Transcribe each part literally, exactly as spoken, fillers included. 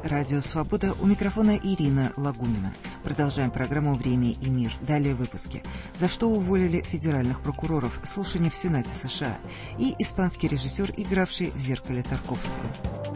Радио «Свобода», у микрофона Ирина Лагунина. Продолжаем программу «Время и мир». Далее в выпуске. За что уволили федеральных прокуроров? Слушание в Сенате США. И испанский режиссер, игравший в «Зеркале» Тарковского.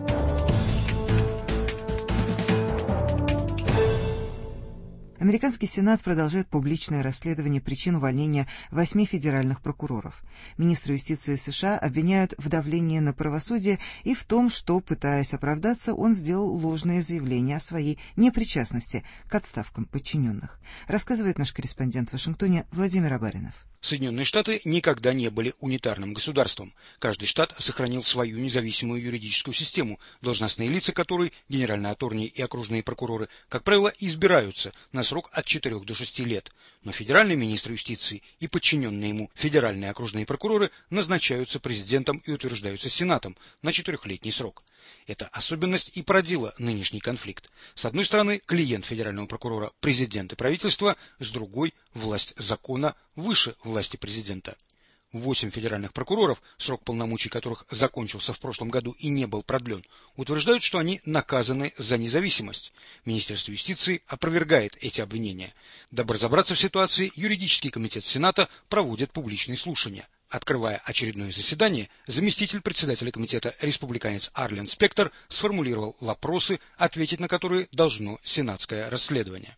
Американский Сенат продолжает публичное расследование причин увольнения восьми федеральных прокуроров. Министра юстиции США обвиняют в давлении на правосудие и в том, что, пытаясь оправдаться, он сделал ложные заявления о своей непричастности к отставкам подчиненных. Рассказывает наш корреспондент в Вашингтоне Владимир Абаринов. Соединенные Штаты никогда не были унитарным государством. Каждый штат сохранил свою независимую юридическую систему, должностные лица которой, генеральные аторни и окружные прокуроры, как правило, избираются на срок от четырёх до шести лет. Но федеральный министр юстиции и подчиненные ему федеральные окружные прокуроры назначаются президентом и утверждаются Сенатом на четырехлетний срок. Эта особенность и породила нынешний конфликт. С одной стороны, клиент федерального прокурора – президент и правительство, с другой – власть закона выше власти президента. Восемь федеральных прокуроров, срок полномочий которых закончился в прошлом году и не был продлен, утверждают, что они наказаны за независимость. Министерство юстиции опровергает эти обвинения. Дабы разобраться в ситуации, юридический комитет Сената проводит публичные слушания. Открывая очередное заседание, заместитель председателя комитета республиканец Арлен Спектор сформулировал вопросы, ответить на которые должно сенатское расследование.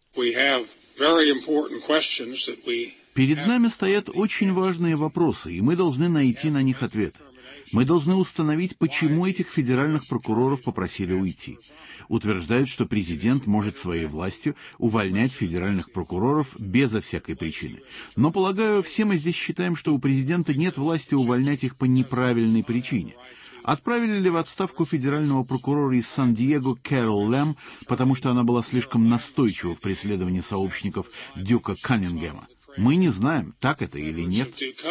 Перед нами стоят очень важные вопросы, и мы должны найти на них ответы. Мы должны установить, почему этих федеральных прокуроров попросили уйти. Утверждают, что президент может своей властью увольнять федеральных прокуроров безо всякой причины. Но, полагаю, все мы здесь считаем, что у президента нет власти увольнять их по неправильной причине. Отправили ли в отставку федерального прокурора из Сан-Диего Кэрол Лэм, потому что она была слишком настойчива в преследовании сообщников Дюка Каннингема? Мы не знаем, так это или нет.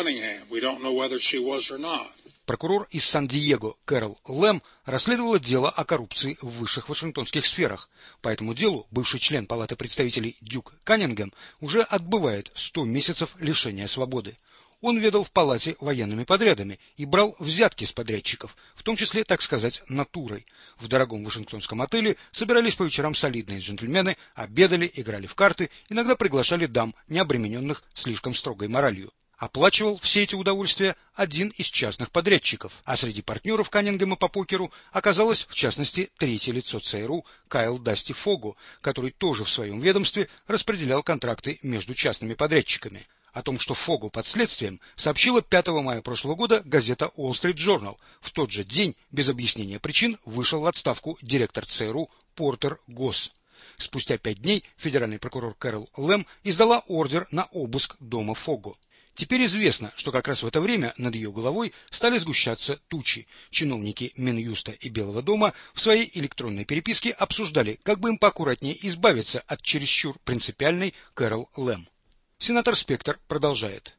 Прокурор из Сан-Диего Кэрол Лэм расследовала дело о коррупции в высших вашингтонских сферах. По этому делу бывший член Палаты представителей Дюк Каннингем уже отбывает сто месяцев лишения свободы. Он ведал в палате военными подрядами и брал взятки с подрядчиков, в том числе, так сказать, натурой. В дорогом вашингтонском отеле собирались по вечерам солидные джентльмены, обедали, играли в карты, иногда приглашали дам, не обремененных слишком строгой моралью. Оплачивал все эти удовольствия один из частных подрядчиков, а среди партнеров Каннингема по покеру оказалось, в частности, третье лицо ЦРУ Кайл Дасти Фого, который тоже в своем ведомстве распределял контракты между частными подрядчиками. О том, что Фого под следствием, сообщила пятого мая прошлого года газета Wall Street Journal. В тот же день, без объяснения причин, вышел в отставку директор ЦРУ Портер Госс. Спустя пять дней федеральный прокурор Кэрол Лэм издала ордер на обыск дома Фого. Теперь известно, что как раз в это время над ее головой стали сгущаться тучи. Чиновники Минюста и Белого дома в своей электронной переписке обсуждали, как бы им поаккуратнее избавиться от чересчур принципиальной Кэрол Лэм. Сенатор Спектор продолжает.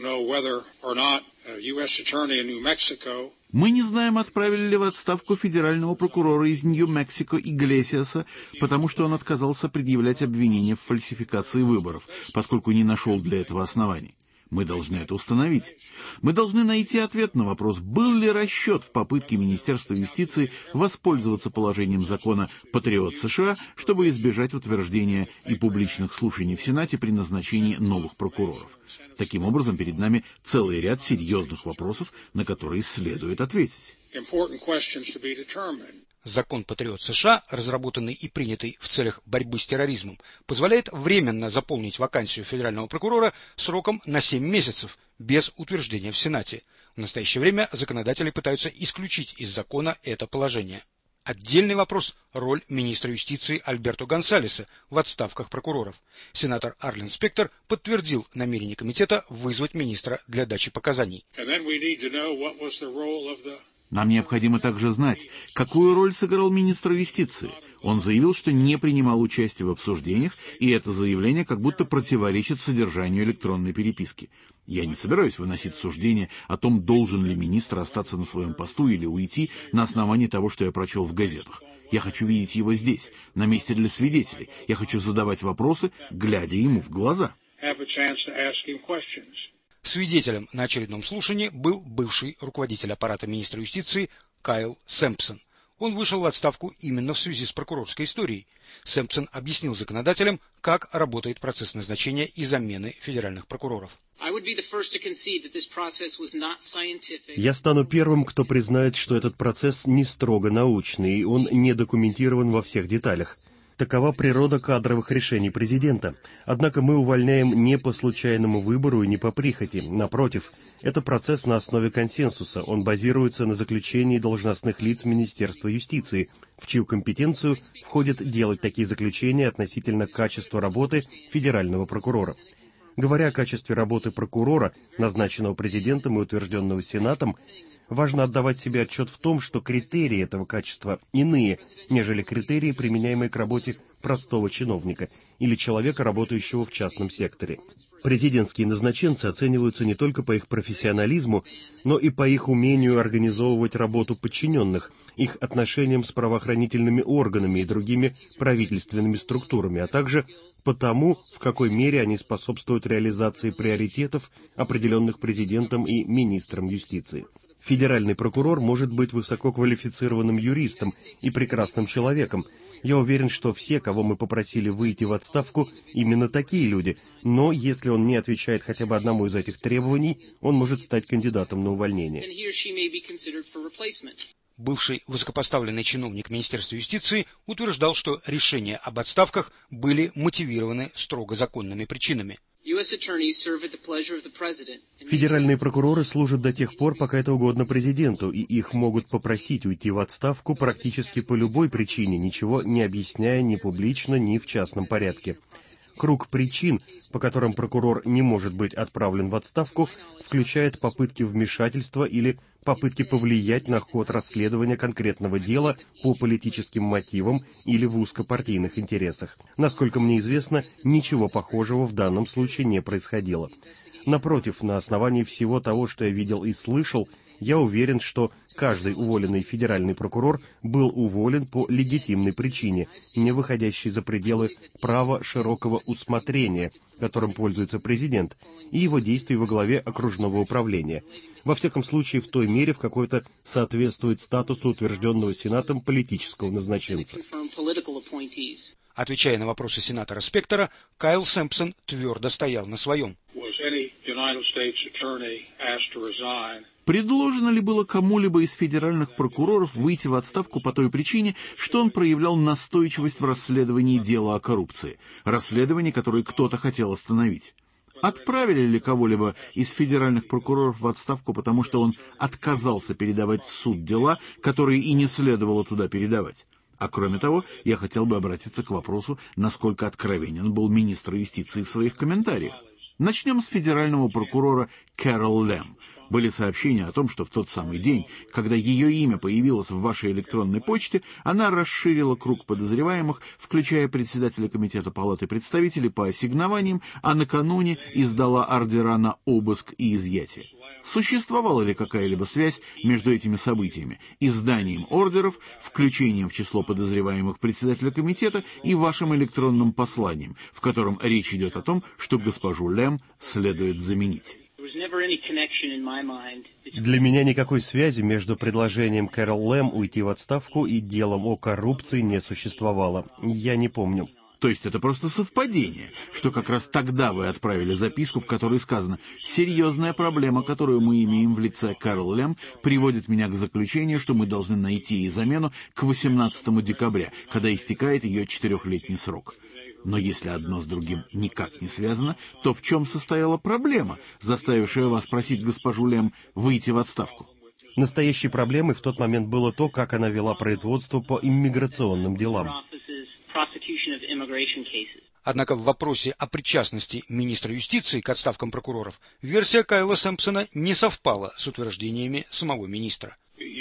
Мы не знаем, отправили ли в отставку федерального прокурора из Нью-Мексико Иглесиаса, потому что он отказался предъявлять обвинения в фальсификации выборов, поскольку не нашел для этого оснований. Мы должны это установить. Мы должны найти ответ на вопрос, был ли расчет в попытке Министерства юстиции воспользоваться положением закона «Патриот США», чтобы избежать утверждения и публичных слушаний в Сенате при назначении новых прокуроров. Таким образом, перед нами целый ряд серьезных вопросов, на которые следует ответить. Закон «Патриот США», разработанный и принятый в целях борьбы с терроризмом, позволяет временно заполнить вакансию федерального прокурора сроком на семь месяцев, без утверждения в Сенате. В настоящее время законодатели пытаются исключить из закона это положение. Отдельный вопрос – роль министра юстиции Альберто Гонсалеса в отставках прокуроров. Сенатор Арлен Спектор подтвердил намерение комитета вызвать министра для дачи показаний. Нам необходимо также знать, какую роль сыграл министр юстиции. Он заявил, что не принимал участия в обсуждениях, и это заявление как будто противоречит содержанию электронной переписки. Я не собираюсь выносить суждение о том, должен ли министр остаться на своем посту или уйти на основании того, что я прочел в газетах. Я хочу видеть его здесь, на месте для свидетелей. Я хочу задавать вопросы, глядя ему в глаза. Свидетелем на очередном слушании был бывший руководитель аппарата министра юстиции Кайл Сэмпсон. Он вышел в отставку именно в связи с прокурорской историей. Сэмпсон объяснил законодателям, как работает процесс назначения и замены федеральных прокуроров. Я стану первым, кто признает, что этот процесс не строго научный, и он не документирован во всех деталях. Такова природа кадровых решений президента. Однако мы увольняем не по случайному выбору и не по прихоти. Напротив, это процесс на основе консенсуса. Он базируется на заключении должностных лиц Министерства юстиции, в чью компетенцию входит делать такие заключения относительно качества работы федерального прокурора. Говоря о качестве работы прокурора, назначенного президентом и утвержденного Сенатом, важно отдавать себе отчет в том, что критерии этого качества иные, нежели критерии, применяемые к работе простого чиновника или человека, работающего в частном секторе. Президентские назначенцы оцениваются не только по их профессионализму, но и по их умению организовывать работу подчиненных, их отношениям с правоохранительными органами и другими правительственными структурами, а также по тому, в какой мере они способствуют реализации приоритетов, определенных президентом и министром юстиции. Федеральный прокурор может быть высококвалифицированным юристом и прекрасным человеком. Я уверен, что все, кого мы попросили выйти в отставку, именно такие люди, но если он не отвечает хотя бы одному из этих требований, он может стать кандидатом на увольнение. Бывший высокопоставленный чиновник Министерства юстиции утверждал, что решения об отставках были мотивированы строго законными причинами. Федеральные прокуроры служат до тех пор, пока это угодно президенту, и их могут попросить уйти в отставку практически по любой причине, ничего не объясняя ни публично, ни в частном порядке. Круг причин, по которым прокурор не может быть отправлен в отставку, включает попытки вмешательства или попытки повлиять на ход расследования конкретного дела по политическим мотивам или в узкопартийных интересах. Насколько мне известно, ничего похожего в данном случае не происходило. Напротив, на основании всего того, что я видел и слышал, я уверен, что каждый уволенный федеральный прокурор был уволен по легитимной причине, не выходящей за пределы права широкого усмотрения, которым пользуется президент, и его действий во главе окружного управления. Во всяком случае, в той мере, в какой это соответствует статусу утвержденного Сенатом политического назначенца. Отвечая на вопросы сенатора Спектора, Кайл Сэмпсон твердо стоял на своем. Предложено ли было кому-либо из федеральных прокуроров выйти в отставку по той причине, что он проявлял настойчивость в расследовании дела о коррупции, расследование, которое кто-то хотел остановить? Отправили ли кого-либо из федеральных прокуроров в отставку, потому что он отказался передавать в суд дела, которые и не следовало туда передавать? А кроме того, я хотел бы обратиться к вопросу, насколько откровенен был министр юстиции в своих комментариях. Начнем с федерального прокурора Кэрол Лэм. Были сообщения о том, что в тот самый день, когда ее имя появилось в вашей электронной почте, она расширила круг подозреваемых, включая председателя комитета Палаты представителей по ассигнованиям, а накануне издала ордера на обыск и изъятие. Существовала ли какая-либо связь между этими событиями, изданием ордеров, включением в число подозреваемых председателя комитета и вашим электронным посланием, в котором речь идет о том, что госпожу Лэм следует заменить? Для меня никакой связи между предложением Кэрол Лэм уйти в отставку и делом о коррупции не существовало. Я не помню. То есть это просто совпадение, что как раз тогда вы отправили записку, в которой сказано: «Серьезная проблема, которую мы имеем в лице Кэрол Лэм, приводит меня к заключению, что мы должны найти ей замену к восемнадцатому декабря, когда истекает ее четырехлетний срок». Но если одно с другим никак не связано, то в чем состояла проблема, заставившая вас просить госпожу Лэм выйти в отставку? Настоящей проблемой в тот момент было то, как она вела производство по иммиграционным делам. Однако в вопросе о причастности министра юстиции к отставкам прокуроров версия Кайла Сэмпсона не совпала с утверждениями самого министра.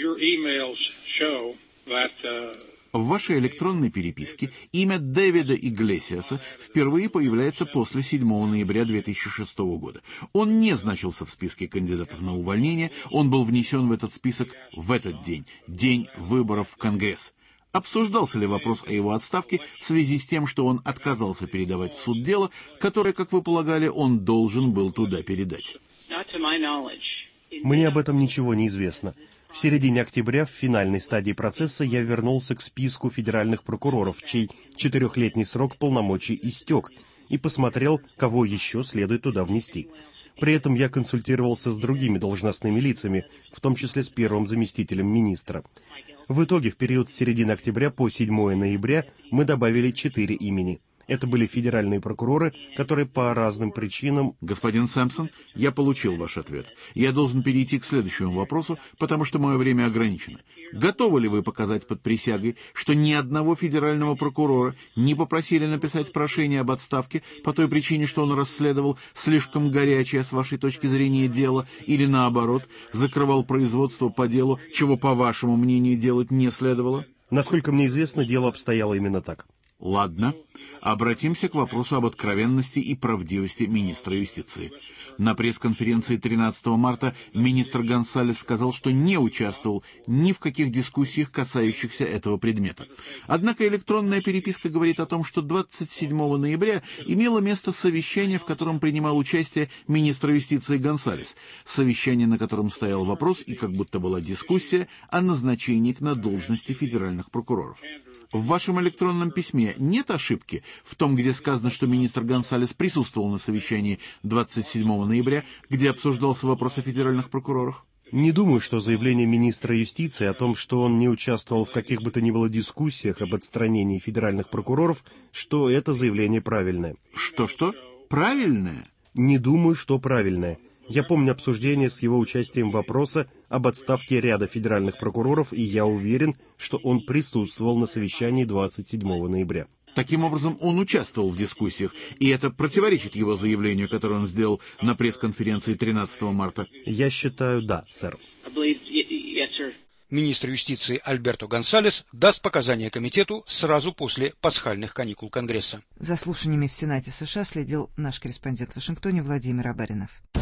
В вашей электронной переписке имя Дэвида Иглесиаса впервые появляется после седьмого ноября две тысячи шестого года. Он не значился в списке кандидатов на увольнение, он был внесен в этот список в этот день, день выборов в Конгресс. Обсуждался ли вопрос о его отставке в связи с тем, что он отказался передавать в суд дело, которое, как вы полагали, он должен был туда передать? Мне об этом ничего не известно. В середине октября, в финальной стадии процесса, я вернулся к списку федеральных прокуроров, чей четырехлетний срок полномочий истек, и посмотрел, кого еще следует туда внести. При этом я консультировался с другими должностными лицами, в том числе с первым заместителем министра. В итоге, в период с середины октября по седьмое ноября мы добавили четыре имени. Это были федеральные прокуроры, которые по разным причинам... Господин Сэмпсон, я получил ваш ответ. Я должен перейти к следующему вопросу, потому что мое время ограничено. Готовы ли вы показать под присягой, что ни одного федерального прокурора не попросили написать прошение об отставке по той причине, что он расследовал слишком горячее с вашей точки зрения дело, или наоборот, закрывал производство по делу, чего, по вашему мнению, делать не следовало? Насколько мне известно, дело обстояло именно так. Ладно. Обратимся к вопросу об откровенности и правдивости министра юстиции. На пресс-конференции тринадцатого марта министр Гонсалес сказал, что не участвовал ни в каких дискуссиях, касающихся этого предмета. Однако электронная переписка говорит о том, что двадцать седьмого ноября имело место совещание, в котором принимал участие министр юстиции Гонсалес. Совещание, на котором стоял вопрос, и как будто была дискуссия, о назначении на должности федеральных прокуроров. В вашем электронном письме нет ошибки в том, где сказано, что министр Гонсалес присутствовал на совещании двадцать седьмого ноября, где обсуждался вопрос о федеральных прокурорах? Не думаю, что заявление министра юстиции о том, что он не участвовал в каких бы то ни было дискуссиях об отстранении федеральных прокуроров, что это заявление правильное. Что-что? Правильное? Не думаю, что правильное. Я помню обсуждение с его участием вопроса об отставке ряда федеральных прокуроров, и я уверен, что он присутствовал на совещании двадцать седьмого ноября. Таким образом, он участвовал в дискуссиях, и это противоречит его заявлению, которое он сделал на пресс-конференции тринадцатого марта. Я считаю, да, сэр. Министр юстиции Альберто Гонсалес даст показания комитету сразу после пасхальных каникул Конгресса. За слушаниями в Сенате США следил наш корреспондент в Вашингтоне Владимир Абаринов.